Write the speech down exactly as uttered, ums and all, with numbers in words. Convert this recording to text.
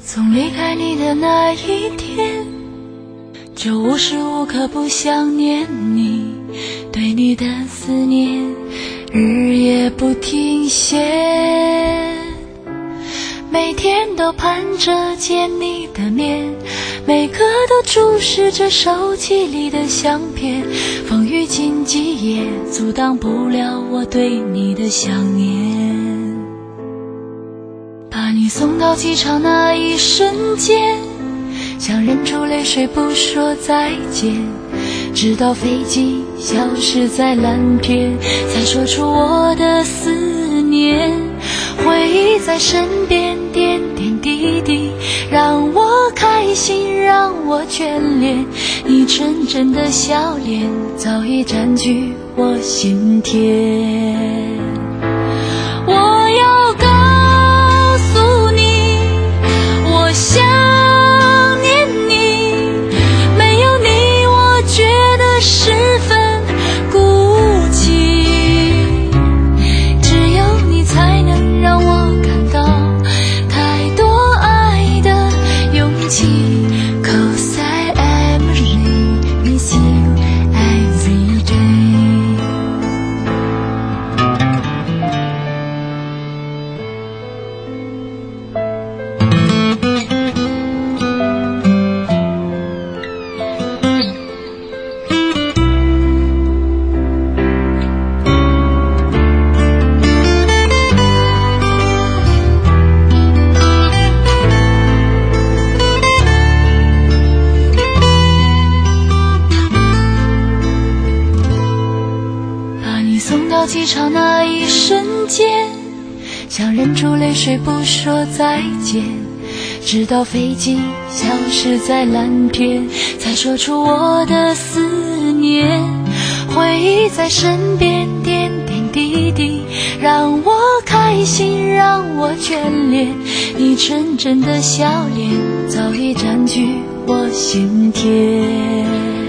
从离开你的那一天，就无时无刻不想念你，对你的思念日夜不停歇，每天都盼着见你的面，每刻都注视着手机里的相片，风雨荆棘也阻挡不了我对你的想念。把你送到机场那一瞬间，想忍住泪水不说再见，直到飞机消失在蓝天，才说出我的思念。回忆在身边点点滴滴，让我开心，让我眷恋，你纯真的笑脸早已占据我心田。我要告诉你，我想念你，没有你我觉得十分孤寂，只有你才能让我感到太多爱的勇气。 Cause I am really miss you every day。 把你送到机场那一瞬间，想忍住泪水不说再见，直到飞机消失在蓝天，才说出我的思念。回忆在身边点点滴滴，让我开心，让我眷恋，你纯真的笑脸早已占据我心田。